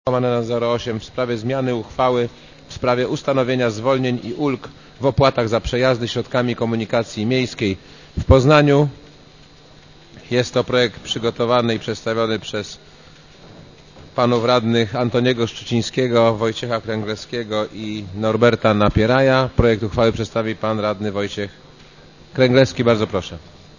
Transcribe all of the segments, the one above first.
08 w sprawie zmiany uchwały w sprawie ustanowienia zwolnień i ulg w opłatach za przejazdy środkami komunikacji miejskiej w Poznaniu. Jest to projekt przygotowany i przedstawiony przez panów radnych Antoniego Szczucińskiego, Wojciecha Kręglewskiego i Norberta Napieraja. Projekt uchwały przedstawi pan radny Wojciech Kręglewski. Bardzo proszę.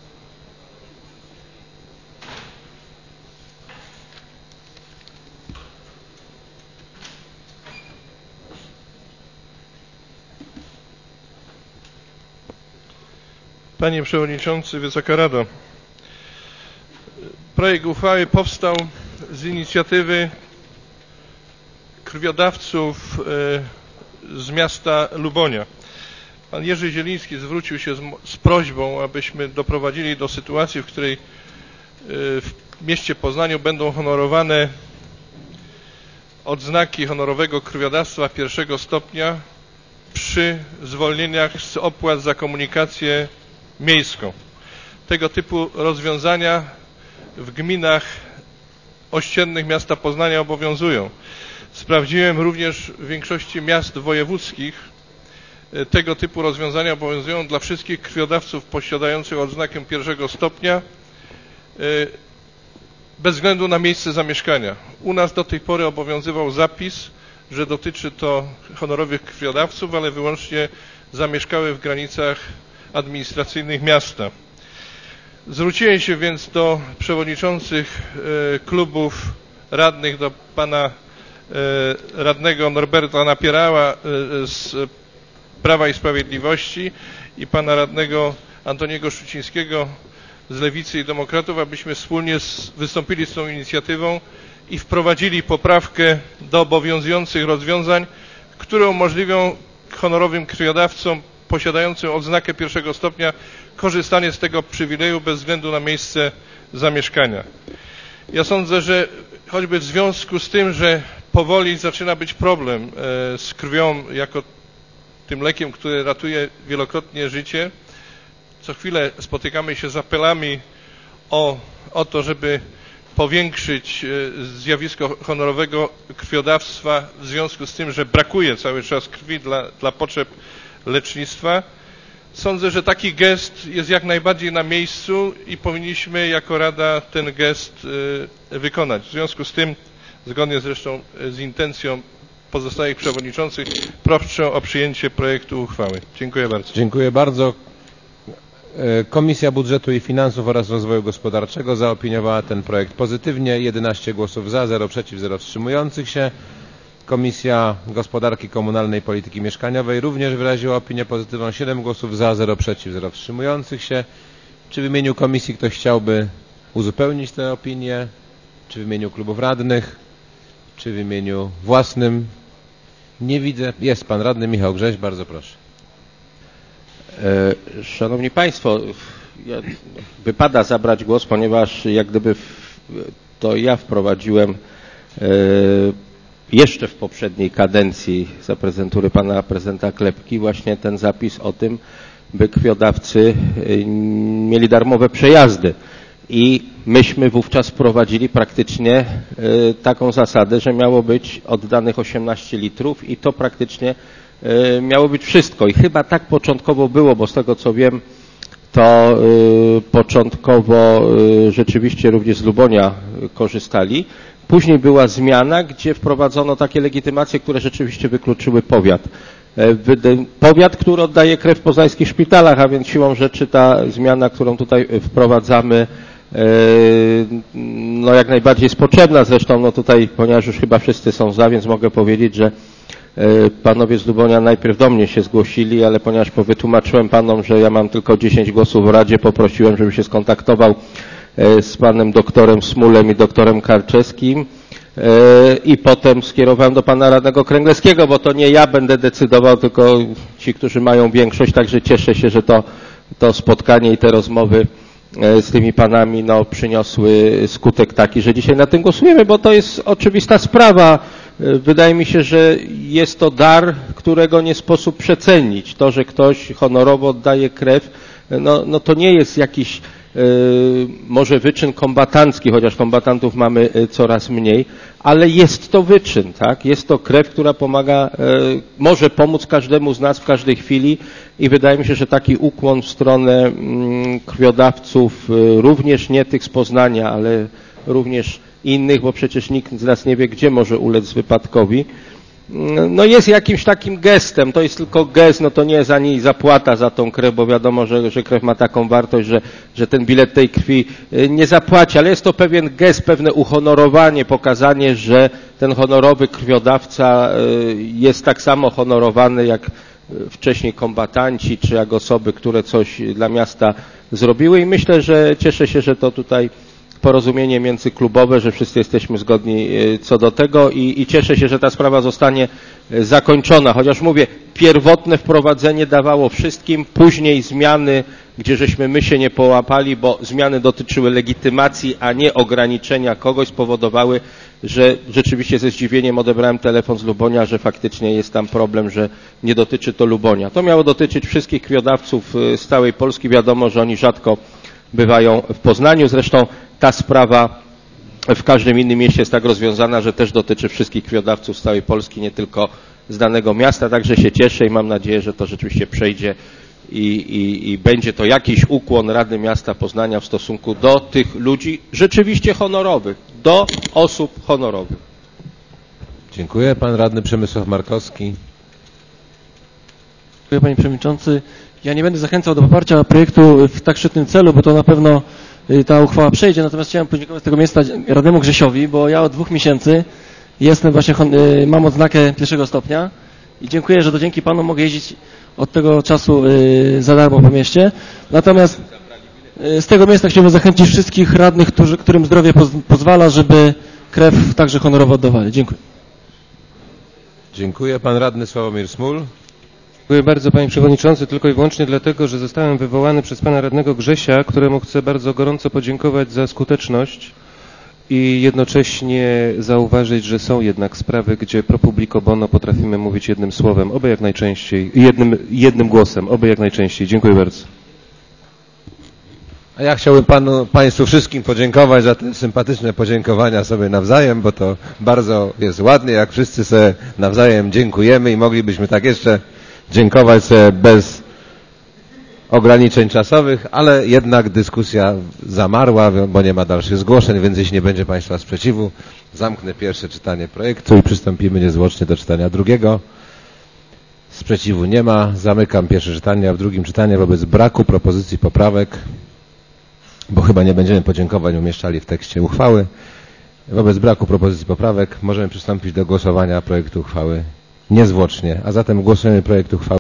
Panie Przewodniczący, Wysoka Rado. Projekt uchwały powstał z inicjatywy krwiodawców z miasta Lubonia. Pan Jerzy Zieliński zwrócił się z prośbą, abyśmy doprowadzili do sytuacji, w której w mieście Poznaniu będą honorowane odznaki honorowego krwiodawstwa pierwszego stopnia przy zwolnieniach z opłat za komunikację miejską. Tego typu rozwiązania w gminach ościennych miasta Poznania obowiązują. Sprawdziłem również w większości miast wojewódzkich. Tego typu rozwiązania obowiązują dla wszystkich krwiodawców posiadających odznakę pierwszego stopnia bez względu na miejsce zamieszkania. U nas do tej pory obowiązywał zapis, że dotyczy to honorowych krwiodawców, ale wyłącznie zamieszkały w granicach administracyjnych miasta. Zwróciłem się więc do przewodniczących klubów radnych, do pana radnego Norberta Napierała z Prawa i Sprawiedliwości i pana radnego Antoniego Szczucińskiego z Lewicy i Demokratów, abyśmy wspólnie wystąpili z tą inicjatywą i wprowadzili poprawkę do obowiązujących rozwiązań, które umożliwią honorowym krwiodawcom posiadającym odznakę pierwszego stopnia korzystanie z tego przywileju bez względu na miejsce zamieszkania. Ja sądzę, że choćby w związku z tym, że powoli zaczyna być problem z krwią jako tym lekiem, który ratuje wielokrotnie życie, co chwilę spotykamy się z apelami o to, żeby powiększyć zjawisko honorowego krwiodawstwa w związku z tym, że brakuje cały czas krwi dla potrzeb lecznictwa. Sądzę, że taki gest jest jak najbardziej na miejscu i powinniśmy jako Rada ten gest wykonać. W związku z tym, zgodnie zresztą z intencją pozostałych przewodniczących, proszę o przyjęcie projektu uchwały. Dziękuję bardzo. Dziękuję bardzo. Komisja Budżetu i Finansów oraz Rozwoju Gospodarczego zaopiniowała ten projekt pozytywnie. 11 głosów za, 0 przeciw, 0 wstrzymujących się. Komisja Gospodarki Komunalnej i Polityki Mieszkaniowej również wyraziła opinię pozytywną. 7 głosów za, 0 przeciw, 0 wstrzymujących się. Czy w imieniu komisji ktoś chciałby uzupełnić tę opinię? Czy w imieniu klubów radnych? Czy w imieniu własnym? Nie widzę. Jest pan radny Michał Grześ, bardzo proszę. Szanowni Państwo, wypada zabrać głos, ponieważ jak gdyby to ja wprowadziłem jeszcze w poprzedniej kadencji za prezydentury pana prezydenta Klepki właśnie ten zapis o tym, by krwiodawcy mieli darmowe przejazdy. I myśmy wówczas wprowadzili praktycznie taką zasadę, że miało być oddanych 18 litrów i to praktycznie miało być wszystko. I chyba tak początkowo było, bo z tego co wiem, to początkowo rzeczywiście również z Lubonia korzystali. Później była zmiana, gdzie wprowadzono takie legitymacje, które rzeczywiście wykluczyły powiat. Powiat, który oddaje krew w poznańskich szpitalach, a więc siłą rzeczy ta zmiana, którą tutaj wprowadzamy, no jak najbardziej jest potrzebna. Zresztą no tutaj, ponieważ już chyba wszyscy są za, więc mogę powiedzieć, że panowie z Lubonia najpierw do mnie się zgłosili, ale ponieważ wytłumaczyłem panom, że ja mam tylko 10 głosów w Radzie, poprosiłem, żeby się skontaktował z panem doktorem Smulem i doktorem Karczewskim i potem skierowałem do pana radnego Kręglewskiego, bo to nie ja będę decydował, tylko ci, którzy mają większość, także cieszę się, że to spotkanie i te rozmowy z tymi panami no, przyniosły skutek taki, że dzisiaj na tym głosujemy, bo to jest oczywista sprawa. Wydaje mi się, że jest to dar, którego nie sposób przecenić. To, że ktoś honorowo oddaje krew, no to nie jest jakiś może wyczyn kombatancki, chociaż kombatantów mamy coraz mniej, ale jest to wyczyn, tak? Jest to krew, która pomaga, może pomóc każdemu z nas w każdej chwili i wydaje mi się, że taki ukłon w stronę krwiodawców, również nie tych z Poznania, ale również innych, bo przecież nikt z nas nie wie, gdzie może ulec wypadkowi, no jest jakimś takim gestem, to jest tylko gest, no to nie jest ani zapłata za tą krew, bo wiadomo, że krew ma taką wartość, że ten bilet tej krwi nie zapłaci, ale jest to pewien gest, pewne uhonorowanie, pokazanie, że ten honorowy krwiodawca jest tak samo honorowany jak wcześniej kombatanci, czy jak osoby, które coś dla miasta zrobiły i myślę, że cieszę się, że to tutaj porozumienie międzyklubowe, że wszyscy jesteśmy zgodni co do tego i cieszę się, że ta sprawa zostanie zakończona, chociaż mówię, pierwotne wprowadzenie dawało wszystkim, później zmiany, gdzie żeśmy my się nie połapali, bo zmiany dotyczyły legitymacji, a nie ograniczenia kogoś, spowodowały, że rzeczywiście ze zdziwieniem odebrałem telefon z Lubonia, że faktycznie jest tam problem, że nie dotyczy to Lubonia. To miało dotyczyć wszystkich krwiodawców z całej Polski, wiadomo, że oni rzadko bywają w Poznaniu, zresztą ta sprawa w każdym innym mieście jest tak rozwiązana, że też dotyczy wszystkich krwiodawców z całej Polski, nie tylko z danego miasta, także się cieszę i mam nadzieję, że to rzeczywiście przejdzie i będzie to jakiś ukłon Rady Miasta Poznania w stosunku do tych ludzi rzeczywiście honorowych, do osób honorowych. Dziękuję. Pan radny Przemysław Markowski. Dziękuję, panie przewodniczący. Ja nie będę zachęcał do poparcia projektu w tak szczytnym celu, bo to na pewno ta uchwała przejdzie, natomiast chciałem podziękować z tego miejsca radnemu Grzesiowi, bo ja od 2 miesięcy jestem właśnie, mam odznakę 1. stopnia i dziękuję, że to dzięki panu mogę jeździć od tego czasu za darmo po mieście. Natomiast z tego miejsca chciałbym zachęcić wszystkich radnych, którym zdrowie pozwala, żeby krew także honorowo oddawali. Dziękuję. Dziękuję. Pan radny Sławomir Smul. Dziękuję bardzo, panie przewodniczący, tylko i wyłącznie dlatego, że zostałem wywołany przez pana radnego Grzesia, któremu chcę bardzo gorąco podziękować za skuteczność i jednocześnie zauważyć, że są jednak sprawy, gdzie pro publico bono potrafimy mówić jednym słowem, oby jak najczęściej, jednym głosem, oby jak najczęściej. Dziękuję bardzo. A ja chciałbym Państwu wszystkim podziękować za te sympatyczne podziękowania sobie nawzajem, bo to bardzo jest ładnie, jak wszyscy sobie nawzajem dziękujemy i moglibyśmy tak jeszcze dziękować sobie bez ograniczeń czasowych, ale jednak dyskusja zamarła, bo nie ma dalszych zgłoszeń, więc jeśli nie będzie Państwa sprzeciwu, zamknę pierwsze czytanie projektu i przystąpimy niezwłocznie do czytania drugiego. Sprzeciwu nie ma, zamykam pierwsze czytanie, a w drugim czytaniu wobec braku propozycji poprawek, bo chyba nie będziemy podziękowań umieszczali w tekście uchwały, wobec braku propozycji poprawek możemy przystąpić do głosowania projektu uchwały niezwłocznie, a zatem głosujemy projekt uchwały.